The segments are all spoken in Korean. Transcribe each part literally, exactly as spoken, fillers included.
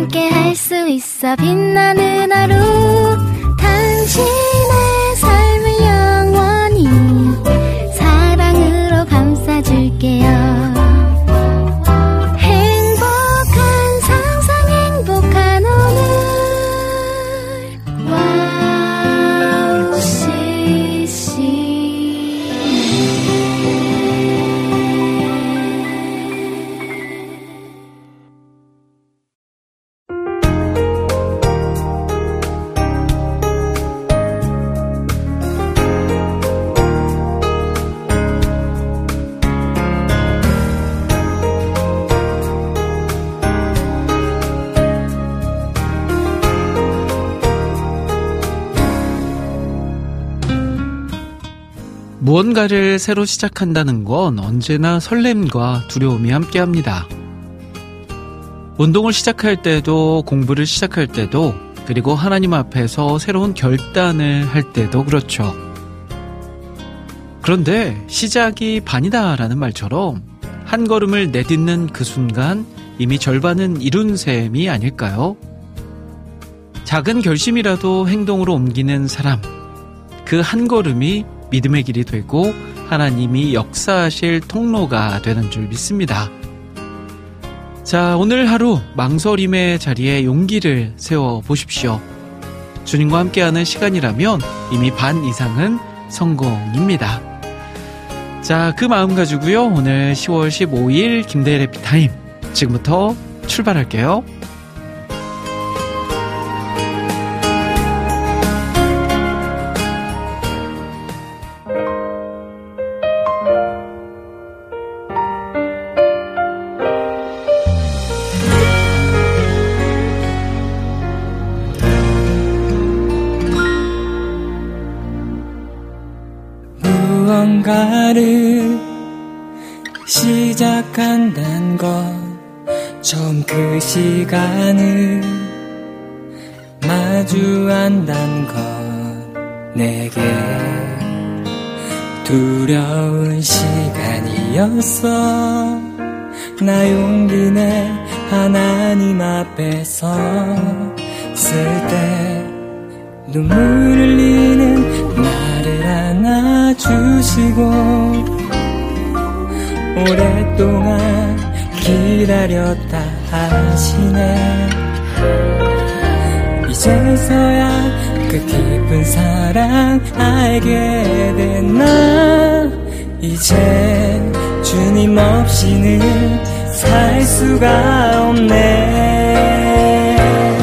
함께 할 수 있어 빛나는 하루 당신의 삶을 영원히 사랑으로 감싸줄게요. 무언가를 새로 시작한다는 건 언제나 설렘과 두려움이 함께합니다. 운동을 시작할 때도 공부를 시작할 때도 그리고 하나님 앞에서 새로운 결단을 할 때도 그렇죠. 그런데 시작이 반이다라는 말처럼 한 걸음을 내딛는 그 순간 이미 절반은 이룬 셈이 아닐까요? 작은 결심이라도 행동으로 옮기는 사람, 그 한 걸음이 믿음의 길이 되고 하나님이 역사하실 통로가 되는 줄 믿습니다. 자, 오늘 하루 망설임의 자리에 용기를 세워보십시오. 주님과 함께하는 시간이라면 이미 반 이상은 성공입니다. 자, 그 마음 가지고요, 오늘 시월 십오일 김대일의 피타임 지금부터 출발할게요. 무언가를 시작한단 것, 처음 그 시간을 마주한단 것, 내게 두려운 시간이었어. 나 용기 내 하나님 앞에 섰을 때 눈물 흘리는 나를 안아주시고 오랫동안 기다렸다 하시네. 이제서야 그 깊은 사랑 알게 된 나, 이제 주님 없이는 살 수가 없네.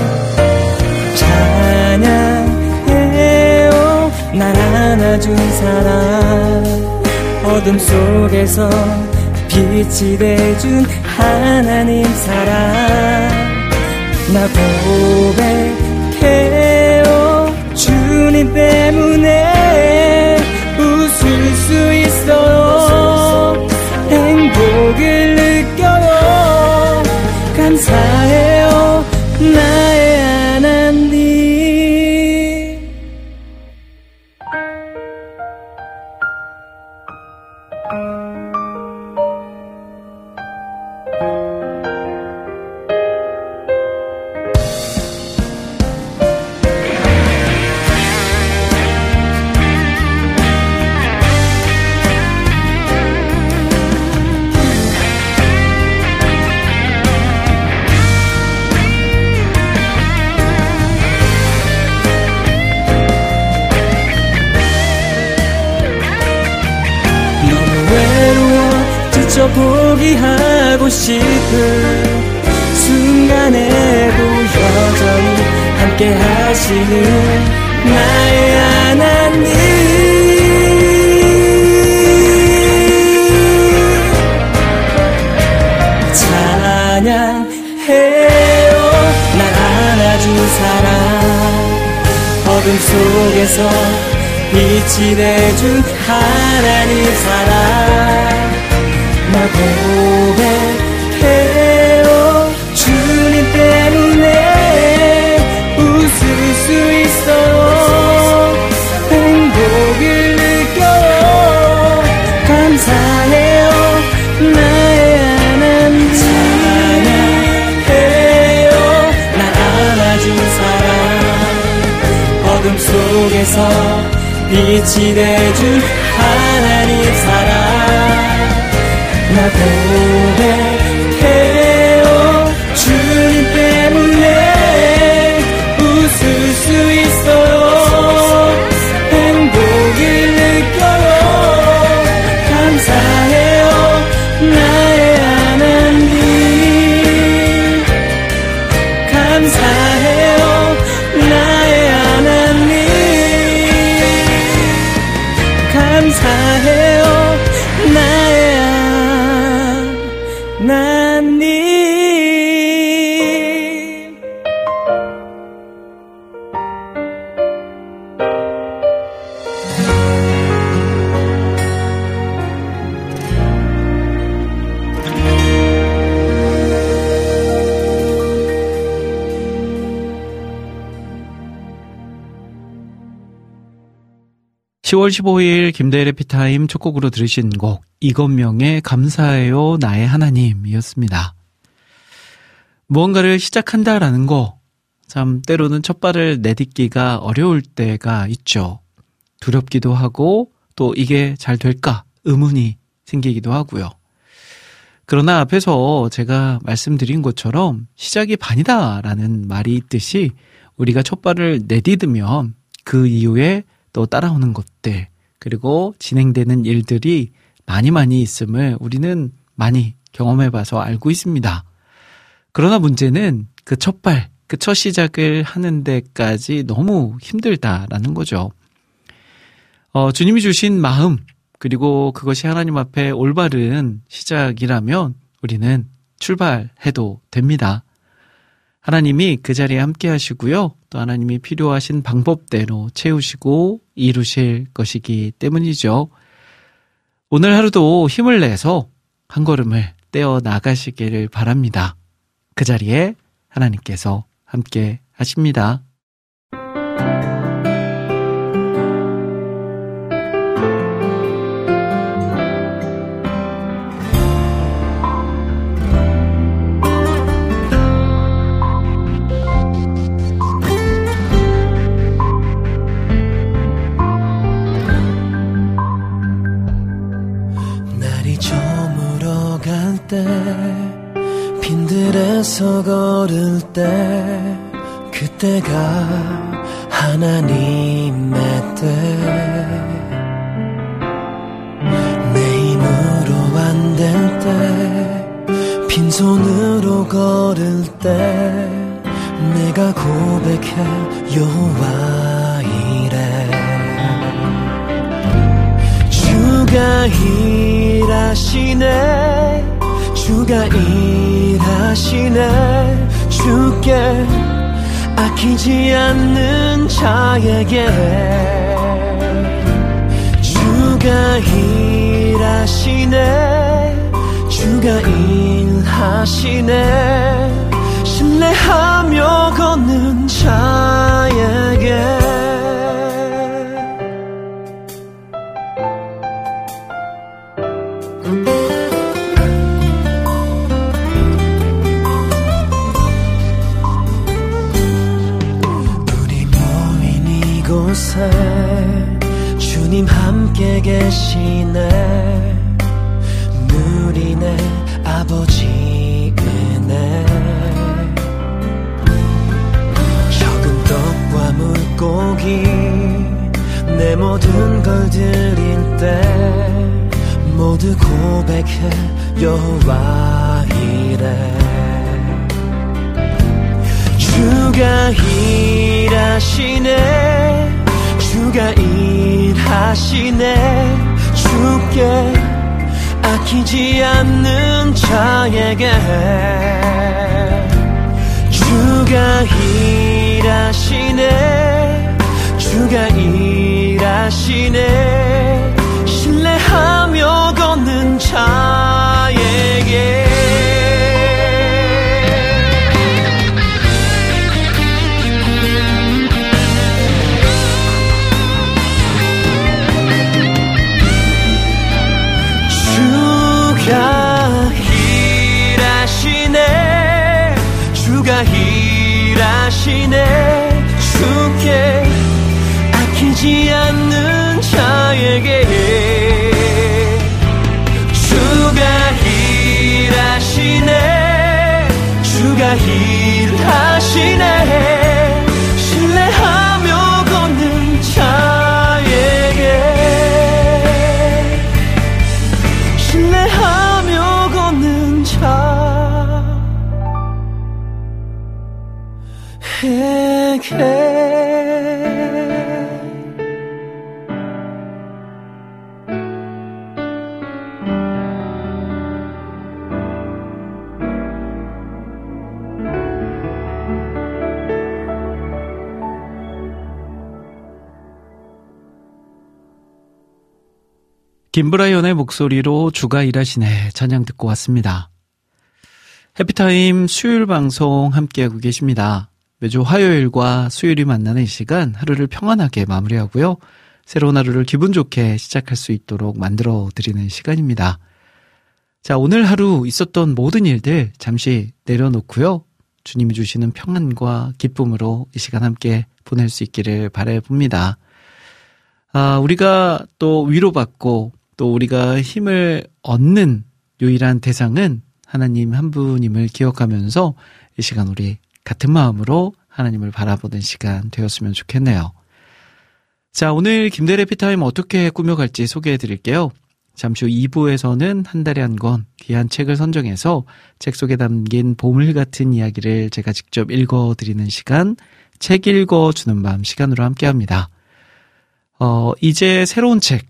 찬양해요 날 안아준 사랑, 어둠 속에서 빛이 돼준 하나님 사랑. 나 고백해요 주님 때문에 웃을 수 있어요. 행복을 느껴요. 감사해요 나의 하나님. 포기하고 싶은 순간에도 여전히 함께 하시는 나의 하나님. 찬양해요 날 안아준 사랑, 어둠 속에서 빛이 돼준 하나님 사랑. 나 고백해요 주님 때문에 웃을 수 있어요. 행복을 느껴요. 감사해요 나의 하나님. 찬양해요 빛이 돼준 하나님 사랑 나 고백해요. 주님 때문에 웃을 수 있어요. 행복을 느껴요. 감사해요 나의 하나님. 감사해요 나의 하나님. 감사해요 나의 하나님. 시월 십오일 김대일의 피타임 첫 곡으로 들으신 곡 이건명의 감사해요 나의 하나님이었습니다. 무언가를 시작한다라는 거 참 때로는 첫 발을 내딛기가 어려울 때가 있죠. 두렵기도 하고 또 이게 잘 될까 의문이 생기기도 하고요. 그러나 앞에서 제가 말씀드린 것처럼 시작이 반이다라는 말이 있듯이 우리가 첫 발을 내딛으면 그 이후에 또 따라오는 것들 그리고 진행되는 일들이 많이 많이 있음을 우리는 많이 경험해봐서 알고 있습니다. 그러나 문제는 그 첫 발, 그 첫 시작을 하는 데까지 너무 힘들다라는 거죠. 어, 주님이 주신 마음 그리고 그것이 하나님 앞에 올바른 시작이라면 우리는 출발해도 됩니다. 하나님이 그 자리에 함께 하시고요. 또 하나님이 필요하신 방법대로 채우시고 이루실 것이기 때문이죠. 오늘 하루도 힘을 내서 한 걸음을 떼어 나가시기를 바랍니다. 그 자리에 하나님께서 함께 하십니다. 빈들에서 걸을 때 그때가 하나님의 때 내 힘으로 안 될 때 빈손으로 걸을 때 내가 고백해 여호와 이래 주가 일하시네 주가 일하시네 주께 아끼지 않는 자에게 주가 일하시네 주가 일하시네 신뢰하며 걷는 자에게 주님 함께 계시네 누리네 아버지 은혜 적은 떡과 물고기 내 모든 걸 드릴 때 모두 고백해 여호와 이래 주가 일하시네 주가 일하시네 주께 아끼지 않는 자에게 주가 일하시네 주가 일하시네 신뢰하며 걷는 자에게 주가 일하시네 주가 일하시네 주께 아끼지 않는 모든 자에게 주가 일하시네 주가 일하시네 신뢰하며 걷는 자에게 신뢰하며 걷는 자에게 김브라이언의 목소리로 주가 일하시네 찬양 듣고 왔습니다. 해피타임 수요일 방송 함께하고 계십니다. 매주 화요일과 수요일이 만나는 이 시간 하루를 평안하게 마무리하고요. 새로운 하루를 기분 좋게 시작할 수 있도록 만들어드리는 시간입니다. 자, 오늘 하루 있었던 모든 일들 잠시 내려놓고요. 주님이 주시는 평안과 기쁨으로 이 시간 함께 보낼 수 있기를 바라봅니다. 아, 우리가 또 위로받고 또 우리가 힘을 얻는 유일한 대상은 하나님 한 분임을 기억하면서 이 시간 우리 같은 마음으로 하나님을 바라보는 시간 되었으면 좋겠네요. 자, 오늘 김대래 해피타임 어떻게 꾸며갈지 소개해 드릴게요. 잠시 후 이 부에서는 한 달에 한 권 귀한 책을 선정해서 책 속에 담긴 보물 같은 이야기를 제가 직접 읽어드리는 시간, 책 읽어주는 밤 시간으로 함께합니다. 어, 이제 새로운 책,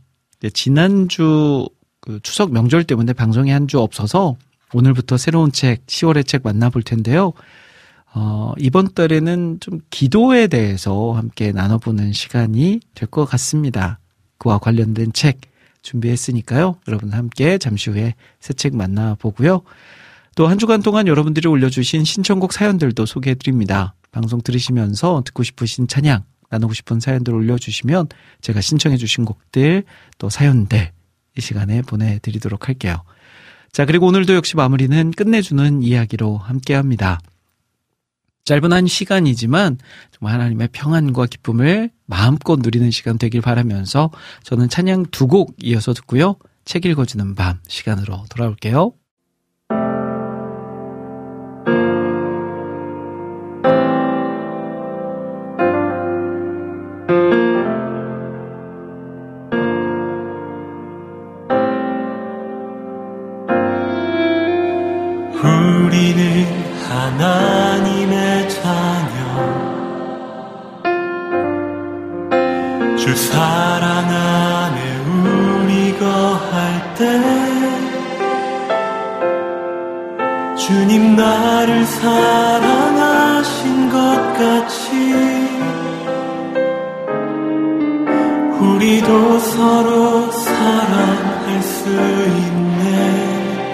지난주 그 추석 명절 때문에 방송이 한 주 없어서 오늘부터 새로운 책, 시월의 책 만나볼 텐데요. 어, 이번 달에는 좀 기도에 대해서 함께 나눠보는 시간이 될 것 같습니다. 그와 관련된 책 준비했으니까요. 여러분 함께 잠시 후에 새 책 만나보고요. 또 한 주간 동안 여러분들이 올려주신 신청곡 사연들도 소개해드립니다. 방송 들으시면서 듣고 싶으신 찬양, 나누고 싶은 사연들 올려주시면 제가 신청해 주신 곡들 또 사연들 이 시간에 보내드리도록 할게요. 자, 그리고 오늘도 역시 마무리는 끝내주는 이야기로 함께합니다. 짧은 한 시간이지만 정말 하나님의 평안과 기쁨을 마음껏 누리는 시간 되길 바라면서 저는 찬양 두 곡 이어서 듣고요. 책 읽어주는 밤 시간으로 돌아올게요. 우리는 하나님의 자녀 주 사랑 안에 우리 거할 때 주님 나를 사랑하신 것 같이 우리도 서로 사랑할 수 있네.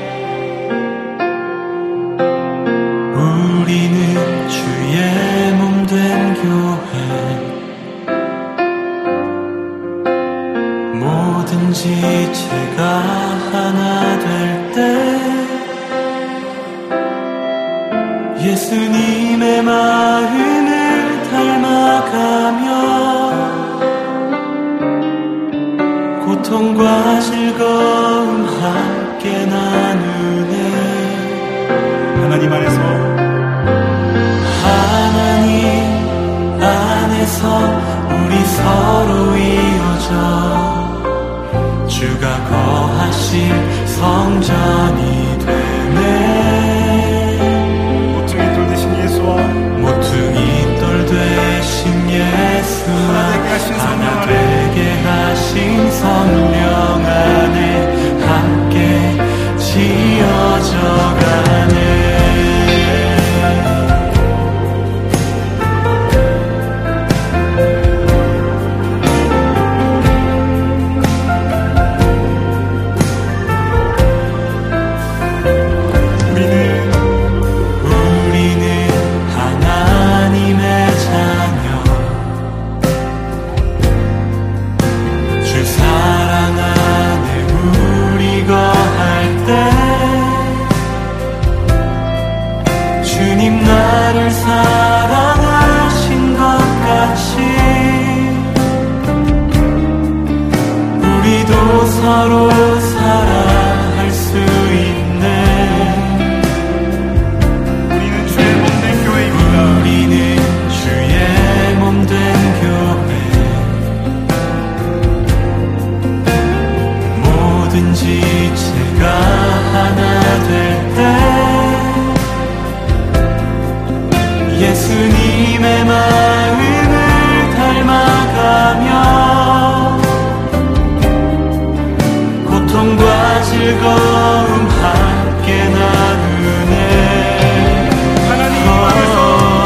우리는 주의 몸 된 교회 뭐든지 제가 하나 될 때 예수님의 마음을 닮아가며 고통과 즐거움 함께 나누네. 하나님 안에서 하나님 안에서 우리 서로 이어져 주가 거하실 성전이 되네. 모퉁이 돌 대신 예수와 모퉁이 돌 대신 예수와 하나 되게 하신 성령 안에 함께 지어져 가네. 주님의 마음을 닮아가며 고통과 즐거움 함께 나누네. 하나님 안에서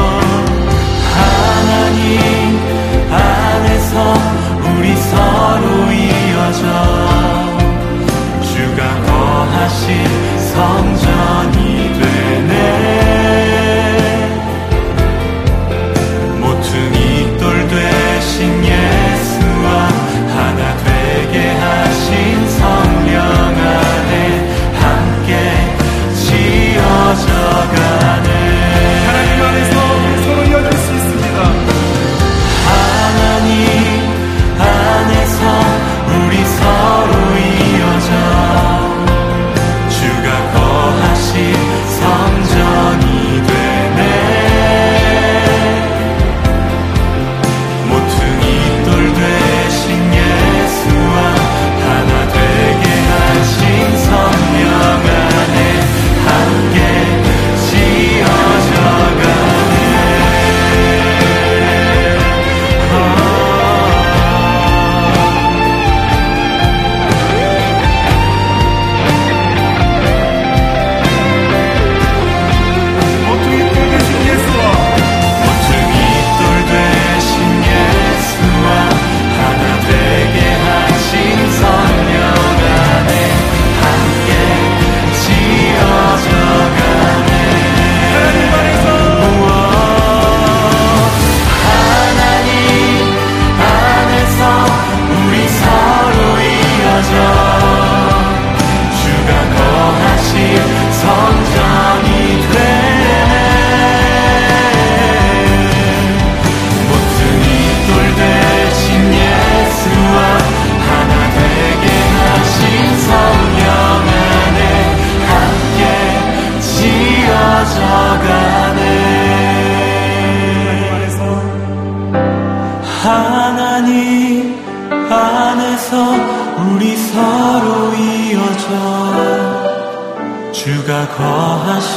하나님 안에서 우리 서로 이어져 주가 거하신 성전이 되네. 모퉁이 돌 되신 예수와 하나 되게 하신 성령 안에 함께 지어져가네. 하나님 안에서 우리 서로 이어질 수 있습니다. 하나님 안에서 우리 서로 이어져 주가 거하신 성전이 되네. 모퉁이 돌 되신 예수와 하나 되게 하신 성령 안에 함께 지어져가네. 모퉁이 돌 되신 예수와 모퉁이 돌 되신 예수와 하나 되게 하신 성령 안에 함께 지어져가네. 하나님 안에서 하나님 안에서 우리 서로 이어져 주가 거하신 성전이 되네. 모퉁이 돌 되신 예수와 하나 되게 하신 성령 안에 함께 지어져가네. 하나님 안에서 우리 서로 이어져 주가 거하실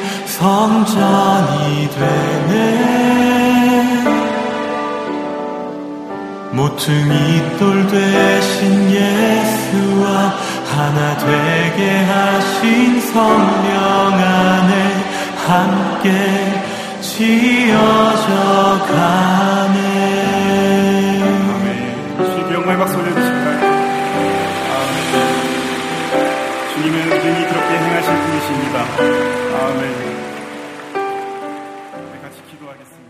성전이 되네. 모퉁이 돌 되신 예수와 하나 되게 하신 성령 안에 함께 지어져가네. 아멘. 주님께 영광의 박수 올려주실까요? 아멘. 주님의 은혜이 그렇게 행하실 분이십니다. 아멘. 같이 기도하겠습니다.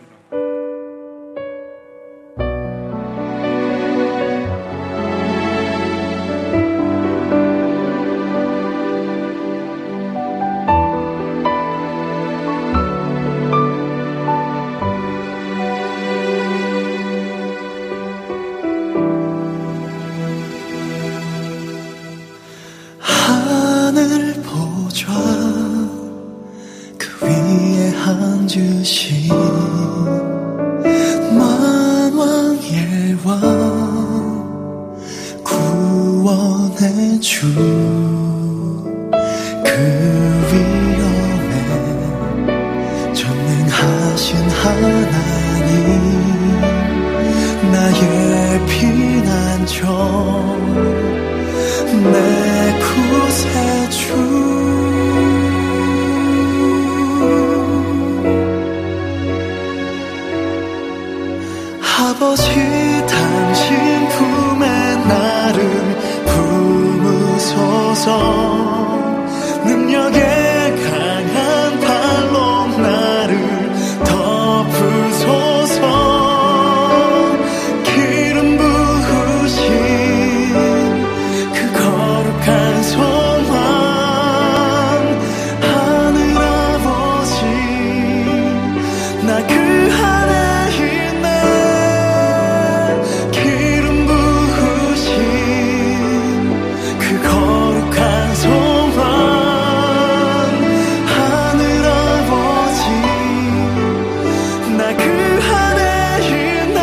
하늘 보좌 그 위에 앉으신 만왕의 왕 구원의 주 그 위엄에 전능하신 하나님 나의 피난처 내 구세주 아버지 당신 품에 나를 품으소서. 능력의 강한 발로 나를 덮으소서. 기름 부으신 그 거룩한 소망 하늘 아버지 나 그 안에 있네. 기름 부으신 그 거룩한 소망 하늘 아버지 나 그 안에 있네.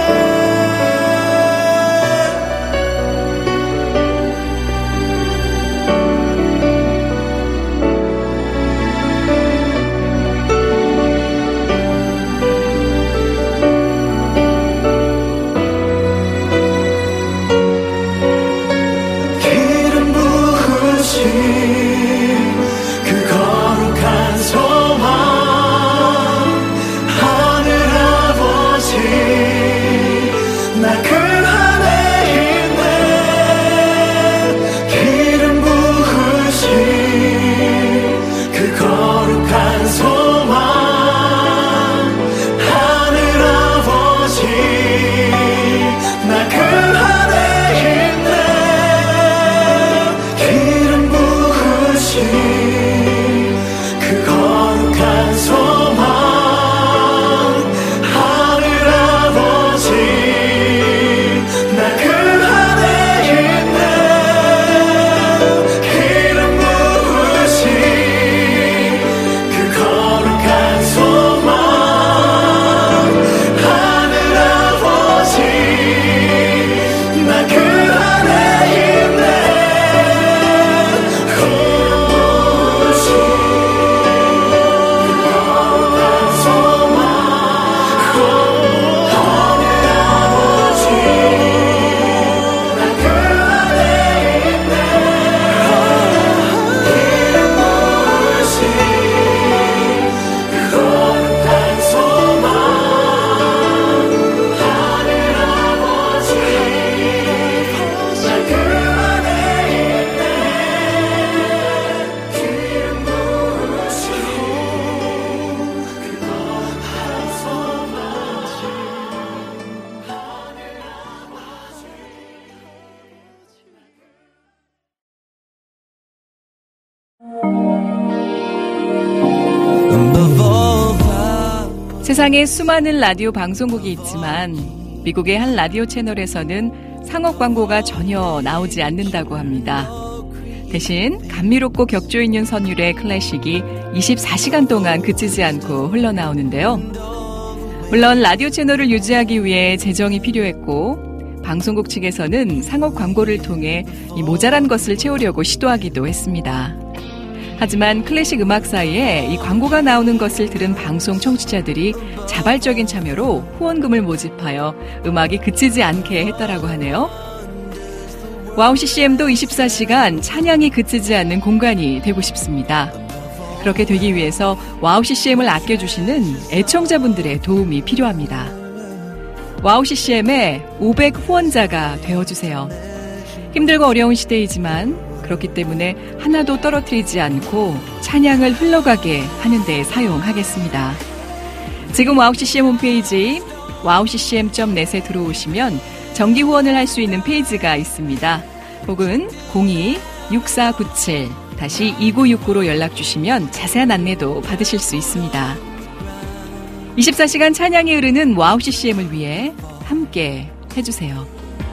세상에 수많은 라디오 방송국이 있지만 미국의 한 라디오 채널에서는 상업 광고가 전혀 나오지 않는다고 합니다. 대신 감미롭고 격조 있는 선율의 클래식이 이십사 시간 동안 그치지 않고 흘러나오는데요. 물론 라디오 채널을 유지하기 위해 재정이 필요했고 방송국 측에서는 상업 광고를 통해 이 모자란 것을 채우려고 시도하기도 했습니다. 하지만 클래식 음악 사이에 이 광고가 나오는 것을 들은 방송 청취자들이 자발적인 참여로 후원금을 모집하여 음악이 그치지 않게 했다라고 하네요. 와우 씨씨엠도 이십사 시간 찬양이 그치지 않는 공간이 되고 싶습니다. 그렇게 되기 위해서 와우 씨씨엠을 아껴주시는 애청자분들의 도움이 필요합니다. 와우 씨씨엠의 오백 후원자가 되어주세요. 힘들고 어려운 시대이지만 그렇기 때문에 하나도 떨어뜨리지 않고 찬양을 흘러가게 하는 데 사용하겠습니다. 지금 와우 씨씨엠 홈페이지 와우 씨씨엠 닷 넷에 들어오시면 정기 후원을 할 수 있는 페이지가 있습니다. 혹은 공이 육사구칠 이구육구로 연락 주시면 자세한 안내도 받으실 수 있습니다. 이십사 시간 찬양이 흐르는 와우 씨씨엠을 위해 함께 해주세요.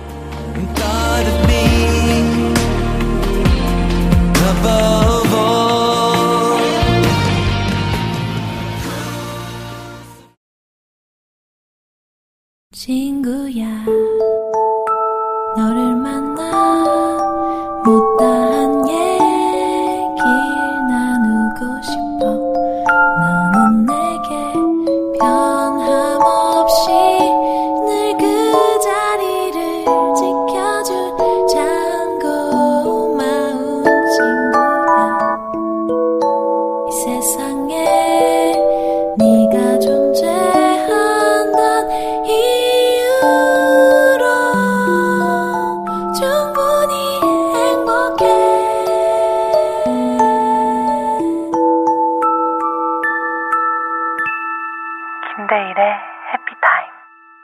친구야, 너를 만나 못다한 얘기 나누고 싶어. 너는 내게 변함없이 늘 그 자리를 지켜준 작은 고마운 친구야. 이 세상에 네가 존재한단 이유로 충분히 행복해. 김대일의 해피타임.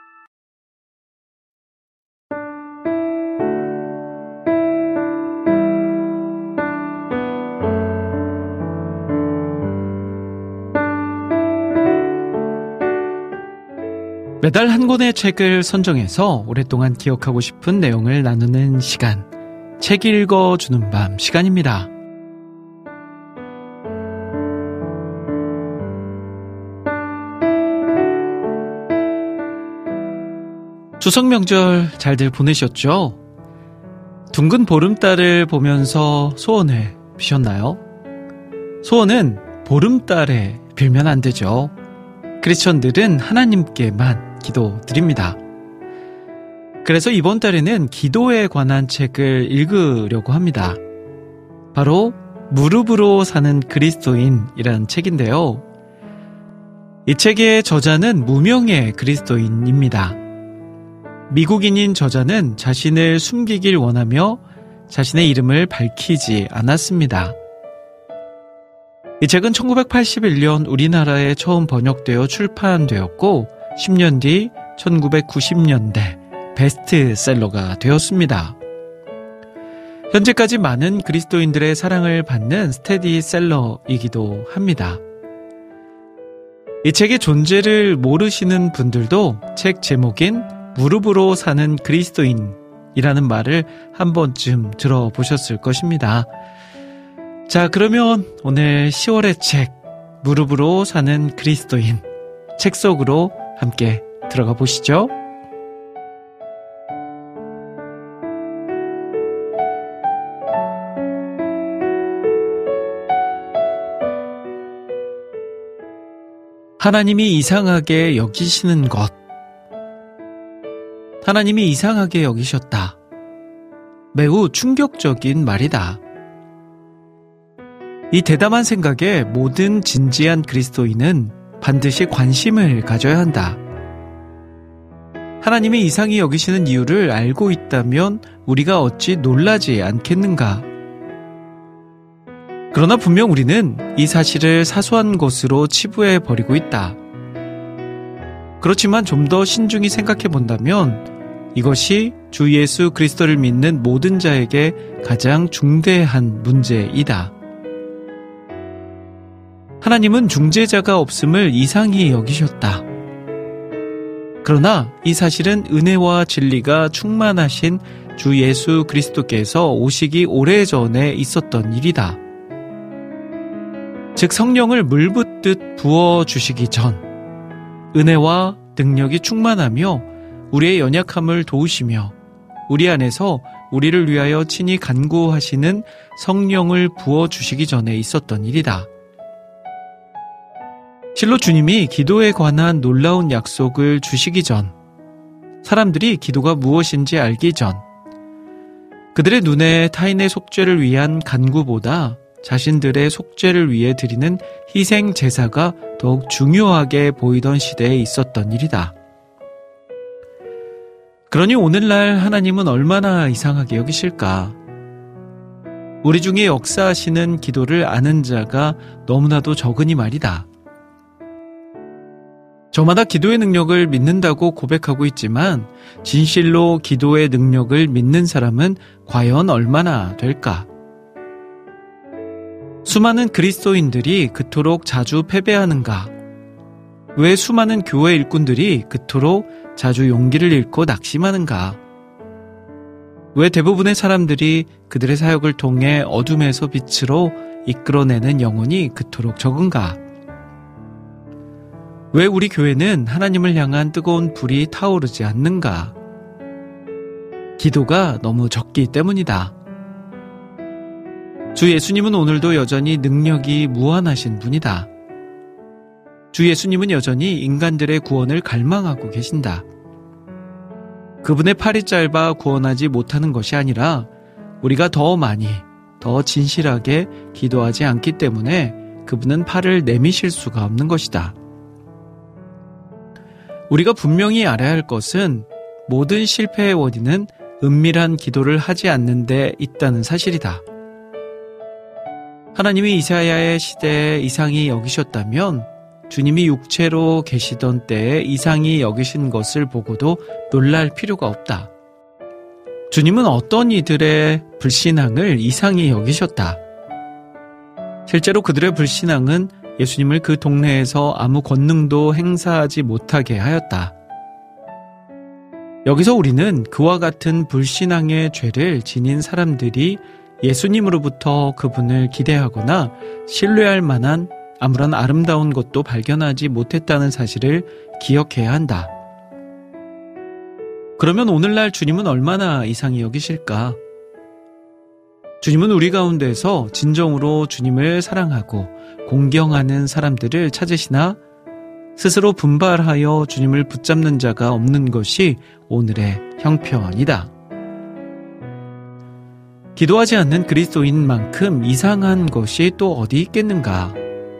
매달 한 권의 책을 선정해서 오랫동안 기억하고 싶은 내용을 나누는 시간, 책 읽어주는 밤 시간입니다. 추석 명절 잘들 보내셨죠? 둥근 보름달을 보면서 소원을 비셨나요? 소원은 보름달에 빌면 안 되죠. 크리스천들은 하나님께만 기도드립니다. 그래서 이번 달에는 기도에 관한 책을 읽으려고 합니다. 바로 무릎으로 사는 그리스도인이라는 책인데요. 이 책의 저자는 무명의 그리스도인입니다. 미국인인 저자는 자신을 숨기길 원하며 자신의 이름을 밝히지 않았습니다. 이 책은 천구백팔십일 년 우리나라에 처음 번역되어 출판되었고 십 년 뒤 천구백구십 년대 베스트셀러가 되었습니다. 현재까지 많은 그리스도인들의 사랑을 받는 스테디셀러이기도 합니다. 이 책의 존재를 모르시는 분들도 책 제목인 무릎으로 사는 그리스도인이라는 말을 한 번쯤 들어보셨을 것입니다. 자, 그러면 오늘 시월의 책 무릎으로 사는 그리스도인 책 속으로 함께 들어가 보시죠. 하나님이 이상하게 여기시는 것. 하나님이 이상하게 여기셨다. 매우 충격적인 말이다. 이 대담한 생각에 모든 진지한 그리스도인은 반드시 관심을 가져야 한다. 하나님이 이상히 여기시는 이유를 알고 있다면 우리가 어찌 놀라지 않겠는가? 그러나 분명 우리는 이 사실을 사소한 것으로 치부해 버리고 있다. 그렇지만 좀 더 신중히 생각해 본다면 이것이 주 예수 그리스도를 믿는 모든 자에게 가장 중대한 문제이다. 하나님은 중재자가 없음을 이상히 여기셨다. 그러나 이 사실은 은혜와 진리가 충만하신 주 예수 그리스도께서 오시기 오래전에 있었던 일이다. 즉 성령을 물 붓듯 부어주시기 전 은혜와 능력이 충만하며 우리의 연약함을 도우시며 우리 안에서 우리를 위하여 친히 간구하시는 성령을 부어주시기 전에 있었던 일이다. 실로 주님이 기도에 관한 놀라운 약속을 주시기 전, 사람들이 기도가 무엇인지 알기 전, 그들의 눈에 타인의 속죄를 위한 간구보다 자신들의 속죄를 위해 드리는 희생 제사가 더욱 중요하게 보이던 시대에 있었던 일이다. 그러니 오늘날 하나님은 얼마나 이상하게 여기실까? 우리 중에 역사하시는 기도를 아는 자가 너무나도 적으니 말이다. 저마다 기도의 능력을 믿는다고 고백하고 있지만 진실로 기도의 능력을 믿는 사람은 과연 얼마나 될까? 수많은 그리스도인들이 그토록 자주 패배하는가? 왜 수많은 교회 일꾼들이 그토록 자주 용기를 잃고 낙심하는가? 왜 대부분의 사람들이 그들의 사역을 통해 어둠에서 빛으로 이끌어내는 영혼이 그토록 적은가? 왜 우리 교회는 하나님을 향한 뜨거운 불이 타오르지 않는가? 기도가 너무 적기 때문이다. 주 예수님은 오늘도 여전히 능력이 무한하신 분이다. 주 예수님은 여전히 인간들의 구원을 갈망하고 계신다. 그분의 팔이 짧아 구원하지 못하는 것이 아니라 우리가 더 많이, 더 진실하게 기도하지 않기 때문에 그분은 팔을 내미실 수가 없는 것이다. 우리가 분명히 알아야 할 것은 모든 실패의 원인은 은밀한 기도를 하지 않는 데 있다는 사실이다. 하나님이 이사야의 시대에 이상히 여기셨다면 주님이 육체로 계시던 때에 이상히 여기신 것을 보고도 놀랄 필요가 없다. 주님은 어떤 이들의 불신앙을 이상히 여기셨다. 실제로 그들의 불신앙은 예수님을 그 동네에서 아무 권능도 행사하지 못하게 하였다. 여기서 우리는 그와 같은 불신앙의 죄를 지닌 사람들이 예수님으로부터 그분을 기대하거나 신뢰할 만한 아무런 아름다운 것도 발견하지 못했다는 사실을 기억해야 한다. 그러면 오늘날 주님은 얼마나 이상히 여기실까? 주님은 우리 가운데서 진정으로 주님을 사랑하고 공경하는 사람들을 찾으시나 스스로 분발하여 주님을 붙잡는 자가 없는 것이 오늘의 형편이다. 기도하지 않는 그리스도인만큼 이상한 것이 또 어디 있겠는가?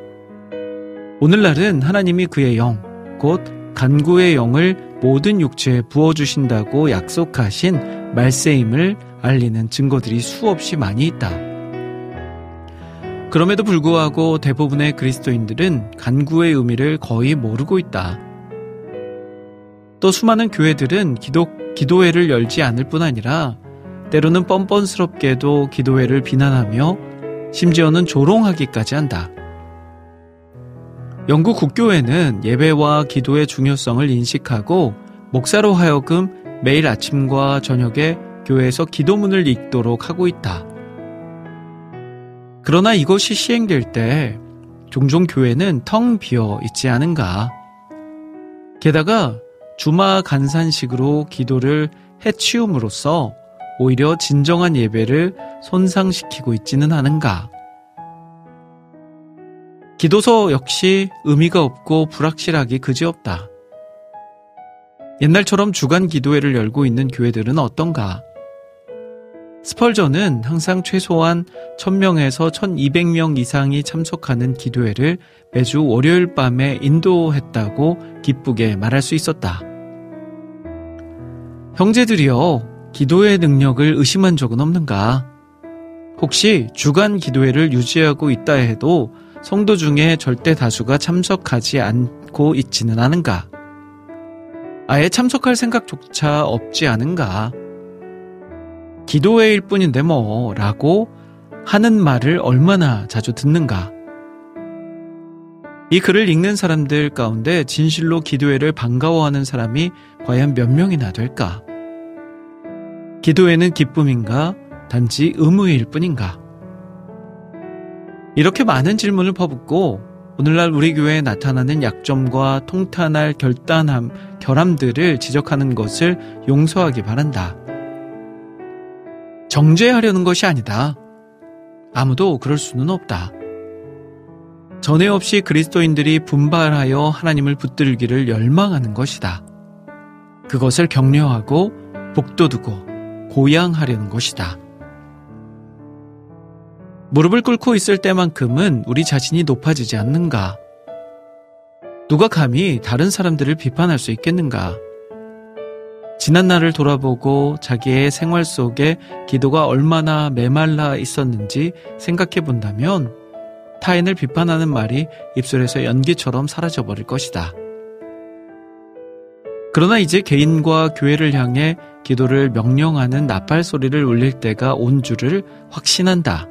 오늘날은 하나님이 그의 영, 곧 간구의 영을 모든 육체에 부어주신다고 약속하신 말세임을 알리는 증거들이 수없이 많이 있다. 그럼에도 불구하고 대부분의 그리스도인들은 간구의 의미를 거의 모르고 있다. 또 수많은 교회들은 기도, 기도회를 열지 않을 뿐 아니라 때로는 뻔뻔스럽게도 기도회를 비난하며 심지어는 조롱하기까지 한다. 영국 국교회는 예배와 기도의 중요성을 인식하고 목사로 하여금 매일 아침과 저녁에 교회에서 기도문을 읽도록 하고 있다. 그러나 이것이 시행될 때 종종 교회는 텅 비어 있지 않은가? 게다가 주마 간산식으로 기도를 해치움으로써 오히려 진정한 예배를 손상시키고 있지는 않은가? 기도서 역시 의미가 없고 불확실하기 그지없다. 옛날처럼 주간 기도회를 열고 있는 교회들은 어떤가? 스펄전은 항상 최소한 천 명에서 천이백 명 이상이 참석하는 기도회를 매주 월요일 밤에 인도했다고 기쁘게 말할 수 있었다. 형제들이여, 기도의 능력을 의심한 적은 없는가? 혹시 주간 기도회를 유지하고 있다 해도 성도 중에 절대 다수가 참석하지 않고 있지는 않은가? 아예 참석할 생각조차 없지 않은가? 기도회일 뿐인데 뭐 라고 하는 말을 얼마나 자주 듣는가? 이 글을 읽는 사람들 가운데 진실로 기도회를 반가워하는 사람이 과연 몇 명이나 될까? 기도회는 기쁨인가? 단지 의무일 뿐인가? 이렇게 많은 질문을 퍼붓고 오늘날 우리 교회에 나타나는 약점과 통탄할 결단함, 결함들을 지적하는 것을 용서하기 바란다. 정죄하려는 것이 아니다. 아무도 그럴 수는 없다. 전에 없이 그리스도인들이 분발하여 하나님을 붙들기를 열망하는 것이다. 그것을 격려하고 복돋우고 고양하려는 것이다. 무릎을 꿇고 있을 때만큼은 우리 자신이 높아지지 않는가? 누가 감히 다른 사람들을 비판할 수 있겠는가? 지난 날을 돌아보고 자기의 생활 속에 기도가 얼마나 메말라 있었는지 생각해 본다면 타인을 비판하는 말이 입술에서 연기처럼 사라져버릴 것이다. 그러나 이제 개인과 교회를 향해 기도를 명령하는 나팔 소리를 울릴 때가 온 줄을 확신한다.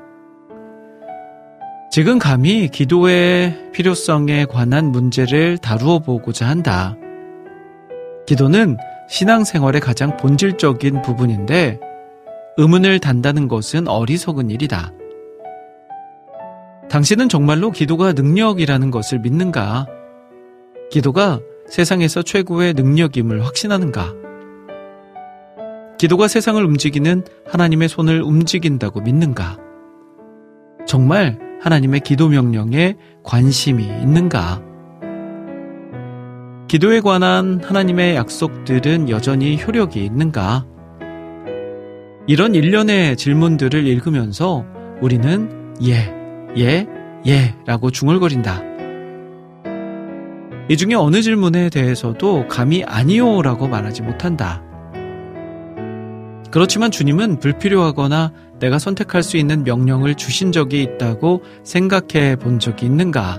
지금 감히 기도의 필요성에 관한 문제를 다루어 보고자 한다. 기도는 신앙생활의 가장 본질적인 부분인데 의문을 단다는 것은 어리석은 일이다. 당신은 정말로 기도가 능력이라는 것을 믿는가? 기도가 세상에서 최고의 능력임을 확신하는가? 기도가 세상을 움직이는 하나님의 손을 움직인다고 믿는가? 정말 하나님의 기도 명령에 관심이 있는가? 기도에 관한 하나님의 약속들은 여전히 효력이 있는가? 이런 일련의 질문들을 읽으면서 우리는 예, 예, 예 라고 중얼거린다. 이 중에 어느 질문에 대해서도 감히 아니요 라고 말하지 못한다. 그렇지만 주님은 불필요하거나 내가 선택할 수 있는 명령을 주신 적이 있다고 생각해 본 적이 있는가?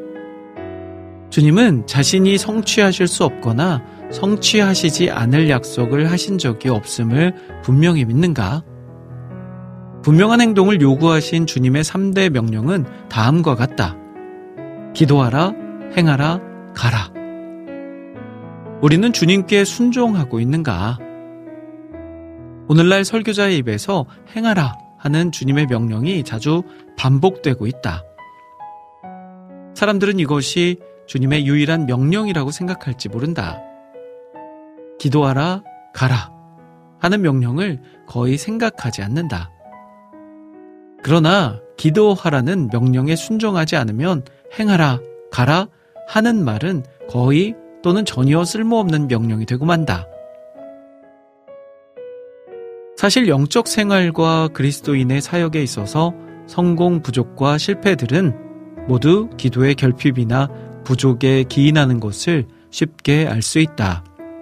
주님은 자신이 성취하실 수 없거나 성취하시지 않을 약속을 하신 적이 없음을 분명히 믿는가? 분명한 행동을 요구하신 주님의 삼 대 명령은 다음과 같다. 기도하라, 행하라, 가라. 우리는 주님께 순종하고 있는가? 오늘날 설교자의 입에서 행하라 하는 주님의 명령이 자주 반복되고 있다. 사람들은 이것이 주님의 유일한 명령이라고 생각할지 모른다. 기도하라, 가라 하는 명령을 거의 생각하지 않는다. 그러나 기도하라는 명령에 순종하지 않으면 행하라, 가라 하는 말은 거의 또는 전혀 쓸모없는 명령이 되고 만다. 사실 영적 생활과 그리스도인의 사역에 있어서 성공 부족과 실패들은 모두 기도의 결핍이나 부족에 기인하는 것을 쉽게 알 수 있다.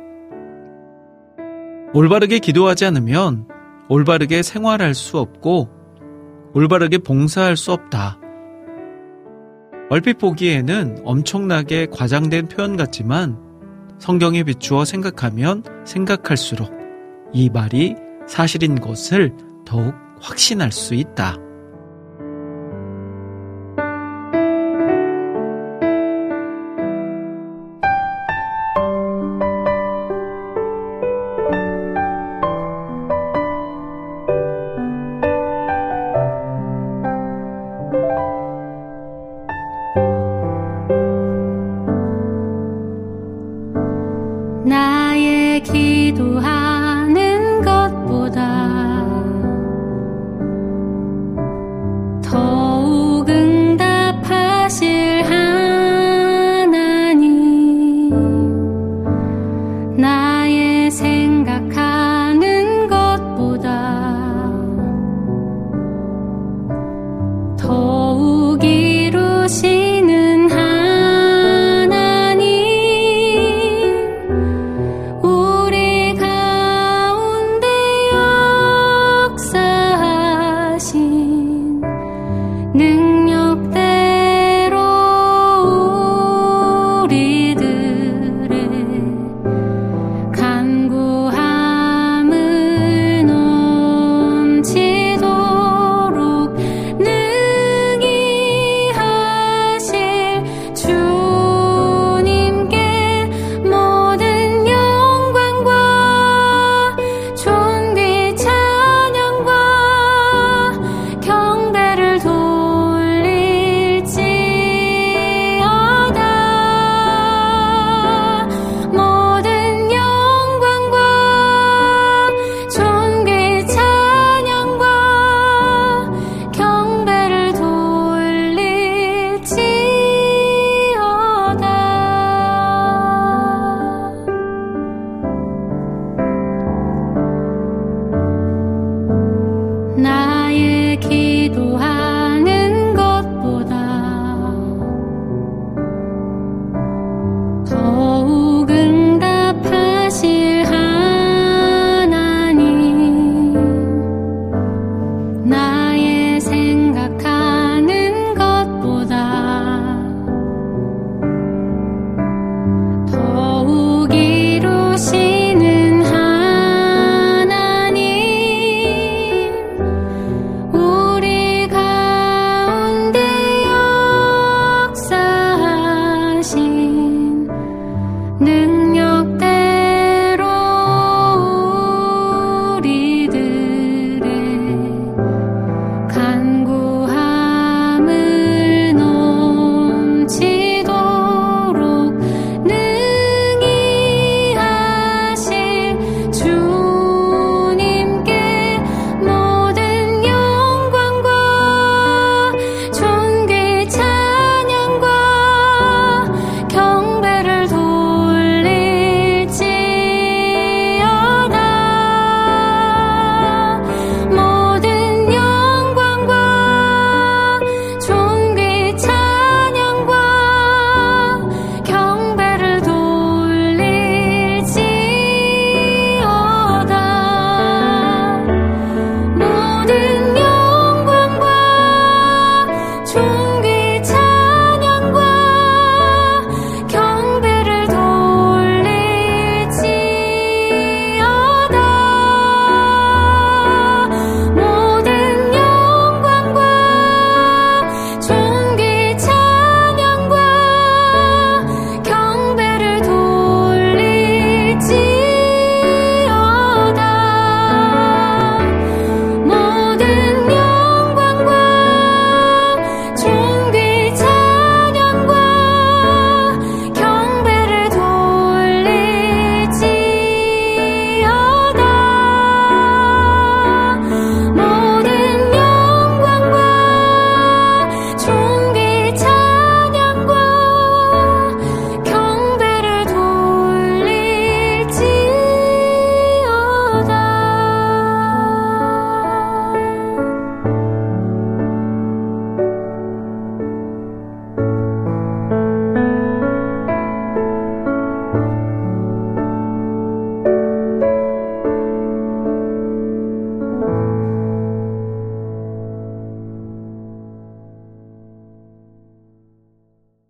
올바르게 기도하지 않으면 올바르게 생활할 수 없고 올바르게 봉사할 수 없다. 얼핏 보기에는 엄청나게 과장된 표현 같지만 성경에 비추어 생각하면 생각할수록 이 말이 사실인 것을 더욱 확신할 수 있다. 나의 기도하는 것보다 더욱 응답하실 하나님, 나의 생각하는 것보다 더욱 이루시는 하나님, 우리 가운데 역사하신 능력대로 우리들의 간구한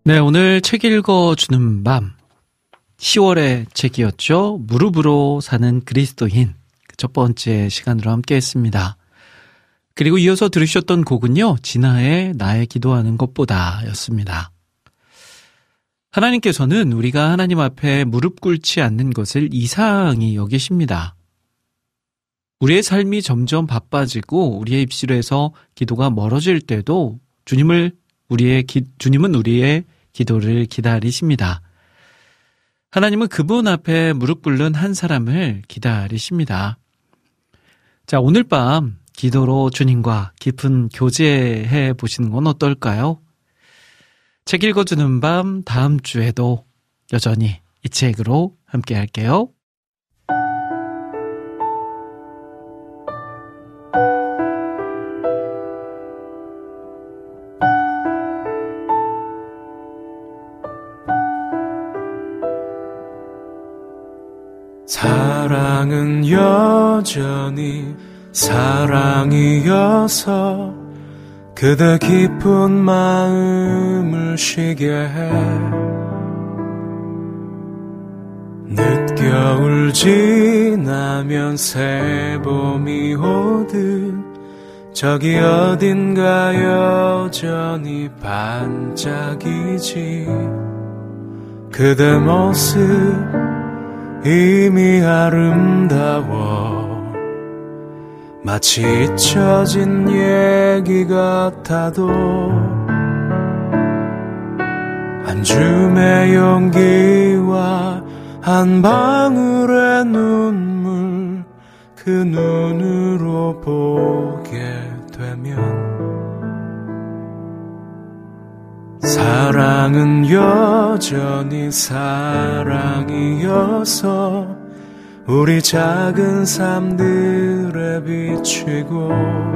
네, 오늘 책 읽어주는 밤 시월의 책이었죠. 무릎으로 사는 그리스도인 첫 번째 시간으로 함께 했습니다. 그리고 이어서 들으셨던 곡은요, 진아의 나의 기도하는 것보다 였습니다. 하나님께서는 우리가 하나님 앞에 무릎 꿇지 않는 것을 이상히 여기십니다. 우리의 삶이 점점 바빠지고 우리의 입술에서 기도가 멀어질 때도 주님을 우리의 기, 주님은 우리의 기도를 기다리십니다. 하나님은 그분 앞에 무릎 꿇는 한 사람을 기다리십니다. 자, 오늘 밤 기도로 주님과 깊은 교제해 보시는 건 어떨까요? 책 읽어주는 밤 다음 주에도 여전히 이 책으로 함께 할게요. 사랑은 여전히 사랑이어서 그대 깊은 마음을 쉬게 해. 늦겨울 지나면 새봄이 오듯 저기 어딘가 여전히 반짝이지. 그대 모습 이미 아름다워 마치 잊혀진 얘기 같아도 한 줌의 용기와 한 방울의 눈물 그 눈으로 보게 되면 사랑은 여전히 사랑이어서 우리 작은 삶들에 비치고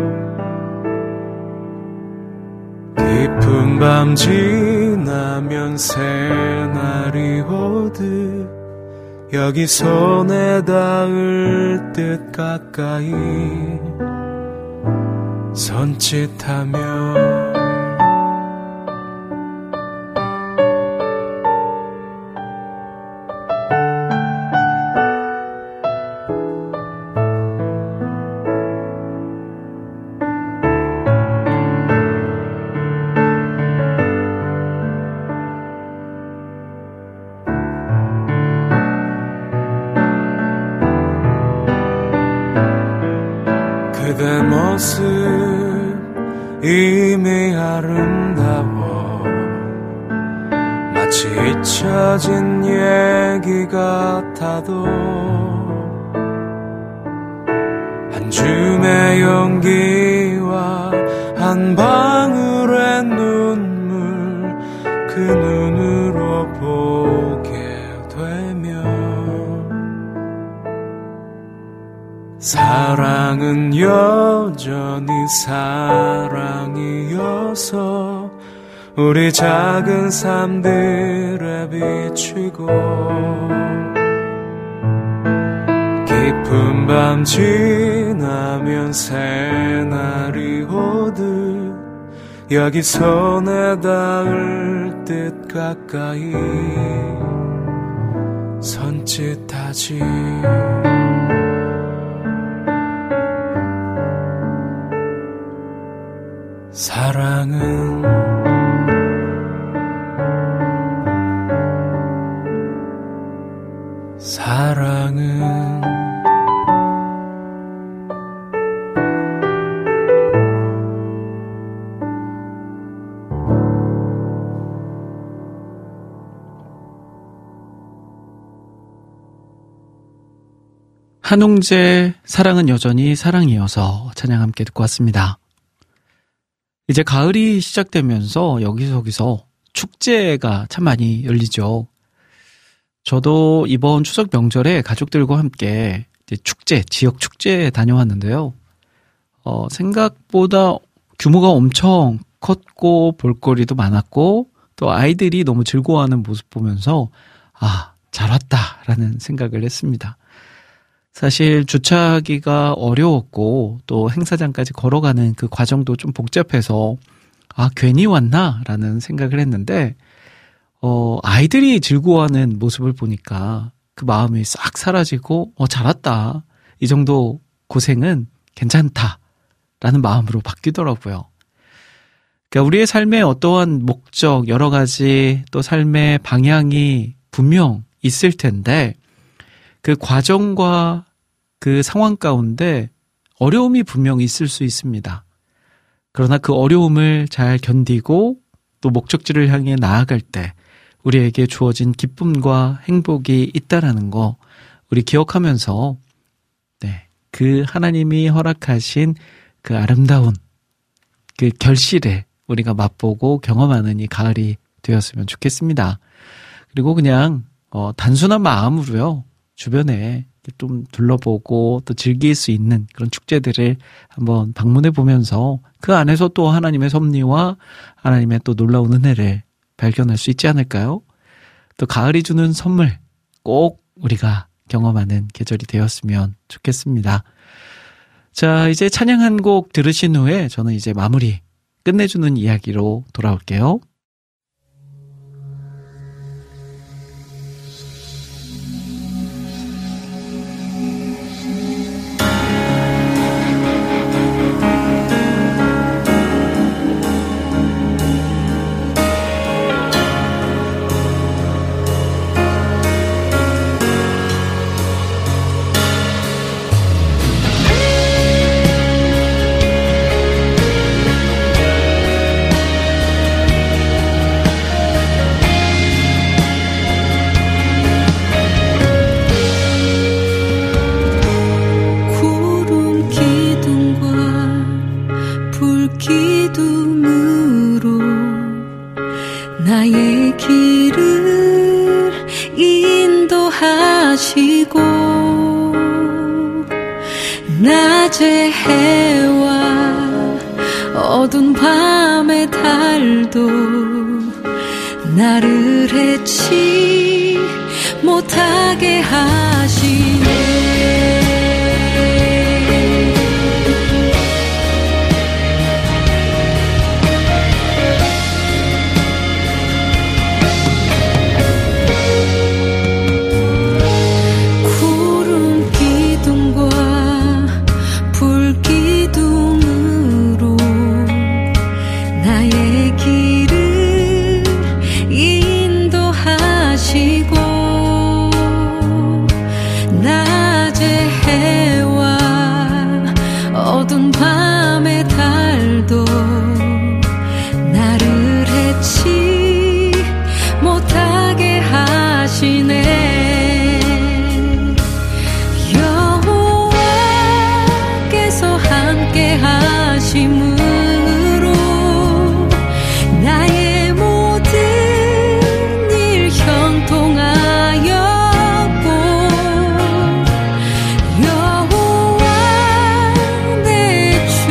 깊은 밤 지나면 새날이 오듯 여기 손에 닿을 듯 가까이 손짓하며 그대 모습 이미 아름다워 마치 잊혀진 얘기 같아도 한 줌의 용기와 한 방울의 눈물 그 눈으로 보게 되면 사랑은 여전히 사랑이어서 우리 작은 삶들에 비치고 깊은 밤 지나면 새날이 오듯 여기 손에 닿을 듯 가까이 손짓하지. 사랑은 사랑은 한웅재 사랑은 여전히 사랑이어서 찬양 함께 듣고 왔습니다. 이제 가을이 시작되면서 여기저기서 축제가 참 많이 열리죠. 저도 이번 추석 명절에 가족들과 함께 이제 축제, 지역 축제에 다녀왔는데요. 어, 생각보다 규모가 엄청 컸고 볼거리도 많았고 또 아이들이 너무 즐거워하는 모습 보면서 아, 잘 왔다라는 생각을 했습니다. 사실 주차하기가 어려웠고 또 행사장까지 걸어가는 그 과정도 좀 복잡해서 아 괜히 왔나라는 생각을 했는데 어, 아이들이 즐거워하는 모습을 보니까 그 마음이 싹 사라지고, 어, 잘했다. 이 정도 고생은 괜찮다. 라는 마음으로 바뀌더라고요. 그러니까 우리의 삶에 어떠한 목적, 여러 가지 또 삶의 방향이 분명 있을 텐데, 그 과정과 그 상황 가운데 어려움이 분명 있을 수 있습니다. 그러나 그 어려움을 잘 견디고 또 목적지를 향해 나아갈 때 우리에게 주어진 기쁨과 행복이 있다라는 거 우리 기억하면서, 네, 그 하나님이 허락하신 그 아름다운 그 결실에 우리가 맛보고 경험하는 이 가을이 되었으면 좋겠습니다. 그리고 그냥 어, 단순한 마음으로요, 주변에 좀 둘러보고 또 즐길 수 있는 그런 축제들을 한번 방문해 보면서 그 안에서 또 하나님의 섭리와 하나님의 또 놀라운 은혜를 발견할 수 있지 않을까요? 또 가을이 주는 선물 꼭 우리가 경험하는 계절이 되었으면 좋겠습니다. 자, 이제 찬양 한 곡 들으신 후에 저는 이제 마무리 끝내주는 이야기로 돌아올게요. 낮의 해와 어두운 밤의 달도 나를 해치 못하게 하시네. 여호와 내 주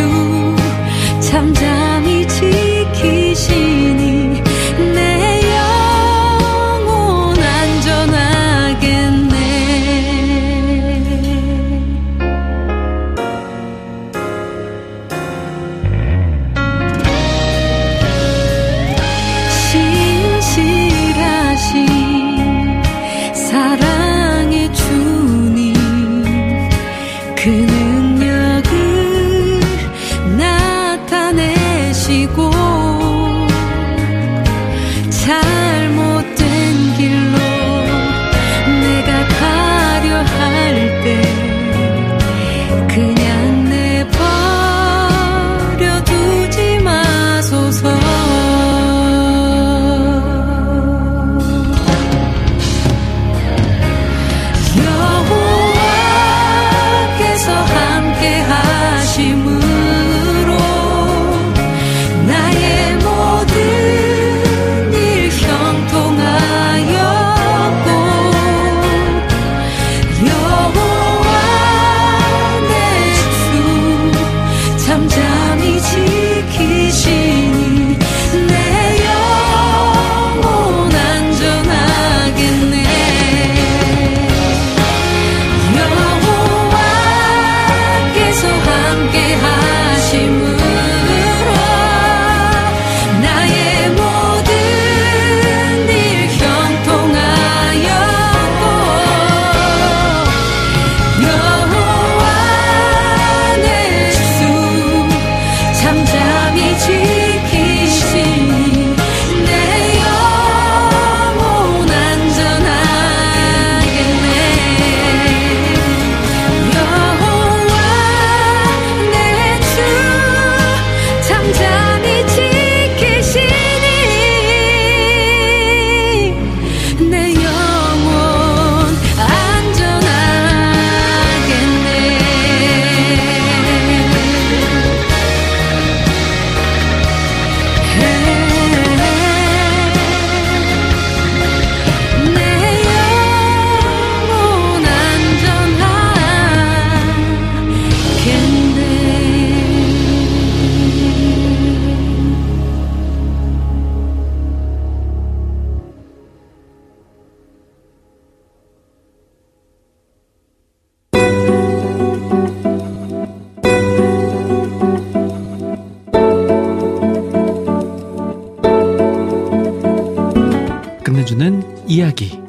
이야기.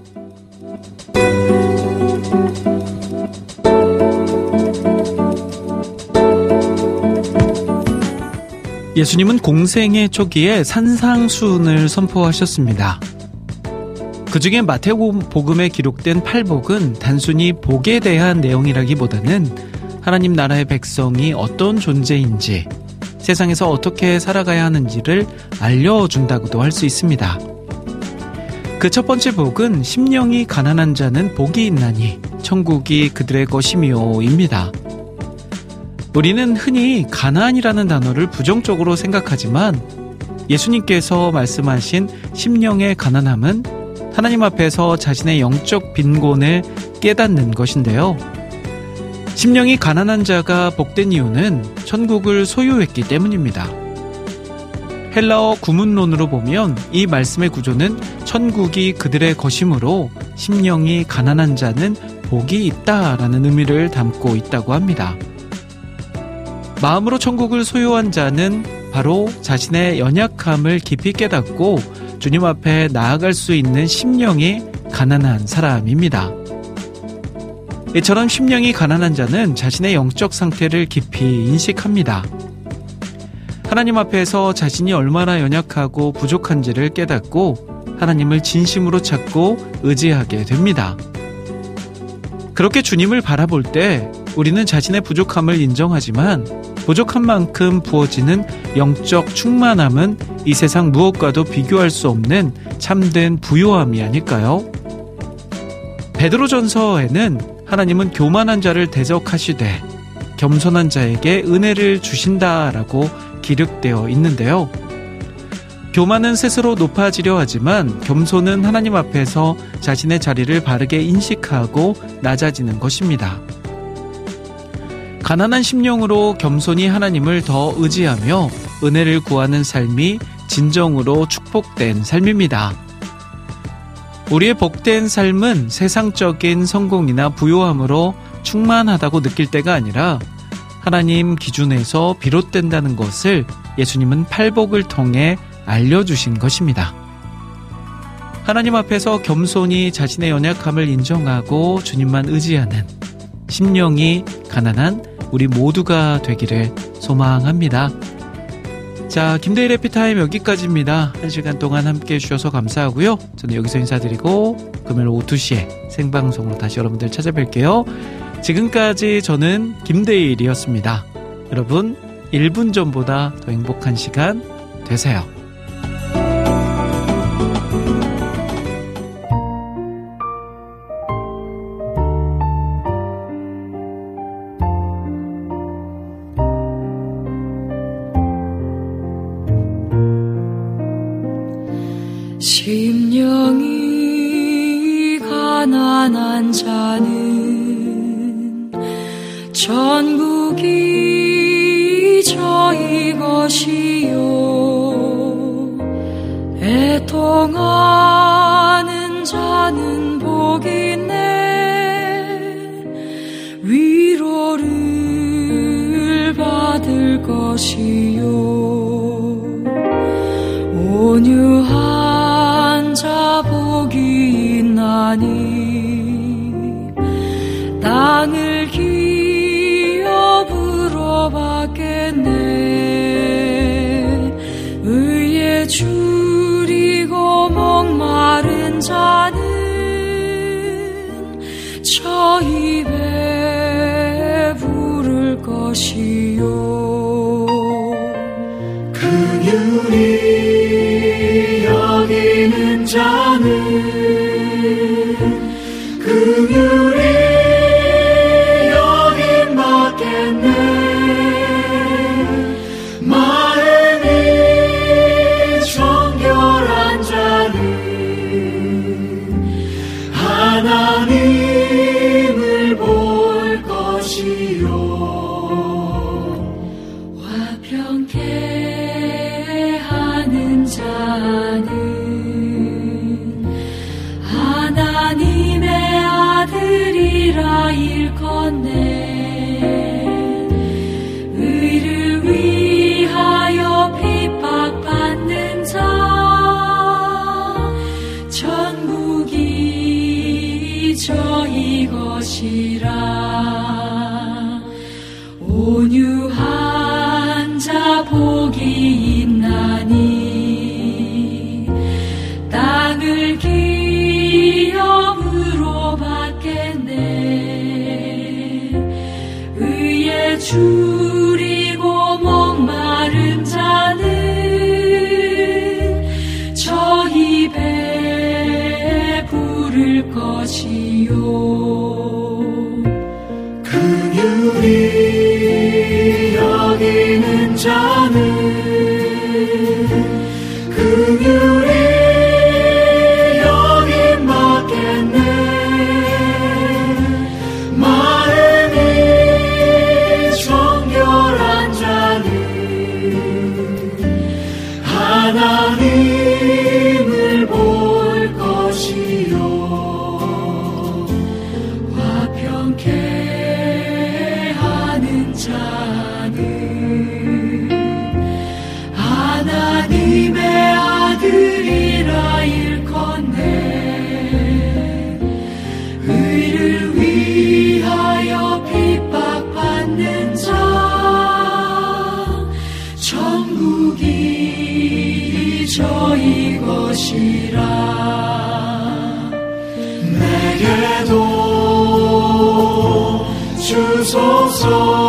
예수님은 공생의 초기에 산상수훈을 선포하셨습니다. 그 중에 마태복음에 기록된 팔복은 단순히 복에 대한 내용이라기보다는 하나님 나라의 백성이 어떤 존재인지, 세상에서 어떻게 살아가야 하는지를 알려준다고도 할 수 있습니다. 그 첫 번째 복은 심령이 가난한 자는 복이 있나니 천국이 그들의 것이며입니다. 우리는 흔히 가난이라는 단어를 부정적으로 생각하지만 예수님께서 말씀하신 심령의 가난함은 하나님 앞에서 자신의 영적 빈곤을 깨닫는 것인데요. 심령이 가난한 자가 복된 이유는 천국을 소유했기 때문입니다. 헬라어 구문론으로 보면 이 말씀의 구조는 천국이 그들의 것이므로 심령이 가난한 자는 복이 있다라는 의미를 담고 있다고 합니다. 마음으로 천국을 소유한 자는 바로 자신의 연약함을 깊이 깨닫고 주님 앞에 나아갈 수 있는 심령이 가난한 사람입니다. 이처럼 심령이 가난한 자는 자신의 영적 상태를 깊이 인식합니다. 하나님 앞에서 자신이 얼마나 연약하고 부족한지를 깨닫고 하나님을 진심으로 찾고 의지하게 됩니다. 그렇게 주님을 바라볼 때 우리는 자신의 부족함을 인정하지만 부족한 만큼 부어지는 영적 충만함은 이 세상 무엇과도 비교할 수 없는 참된 부요함이 아닐까요? 베드로전서에는 하나님은 교만한 자를 대적하시되 겸손한 자에게 은혜를 주신다라고 기록되어 있는데요. 교만은 스스로 높아지려 하지만 겸손은 하나님 앞에서 자신의 자리를 바르게 인식하고 낮아지는 것입니다. 가난한 심령으로 겸손히 하나님을 더 의지하며 은혜를 구하는 삶이 진정으로 축복된 삶입니다. 우리의 복된 삶은 세상적인 성공이나 부요함으로 충만하다고 느낄 때가 아니라 하나님 기준에서 비롯된다는 것을 예수님은 팔복을 통해 알려주신 것입니다. 하나님 앞에서 겸손히 자신의 연약함을 인정하고 주님만 의지하는 심령이 가난한 우리 모두가 되기를 소망합니다. 자, 김대일의 피타임 여기까지입니다. 한 시간 동안 함께 해주셔서 감사하고요. 저는 여기서 인사드리고 금요일 오후 두 시에 생방송으로 다시 여러분들 찾아뵐게요. 지금까지 저는 김대일이었습니다. 여러분, 일 분 전보다 더 행복한 시간 되세요. 심령이 가난한 자는 천국이 저희 것이요 애통하는 자는 복이 있네 위로를 받을 것이요 온유한 자 복이 있나니 땅을 기업으로 받겠네 의에 줄이고 목마른 자는 저 입에 부를 것이요 긍휼히 여기는 자는 긍휼히 여김 받겠네 마음이 정결한 자는 하나님을 볼 것이요 화평케 하는 자는 하나님의 아들이라 일컫네 의를 위하여 핍박받는 자 천국이 것이라. 온유한 자 복이 있나니 땅을 기업으로 받겠네. 의에 줄이고 목마른 자는 저 입에 부를 것이요. 긍휼히 여기는 자는 긍휼히 여김 받겠네. 마음이 정결한 자는 하나님을 볼 것이요. 화평케 하는 자는 하나님의 아들이라 일컫네. 의를 위하여 핍박받는 자 천국이 저희 것이라. 내게도 주소서.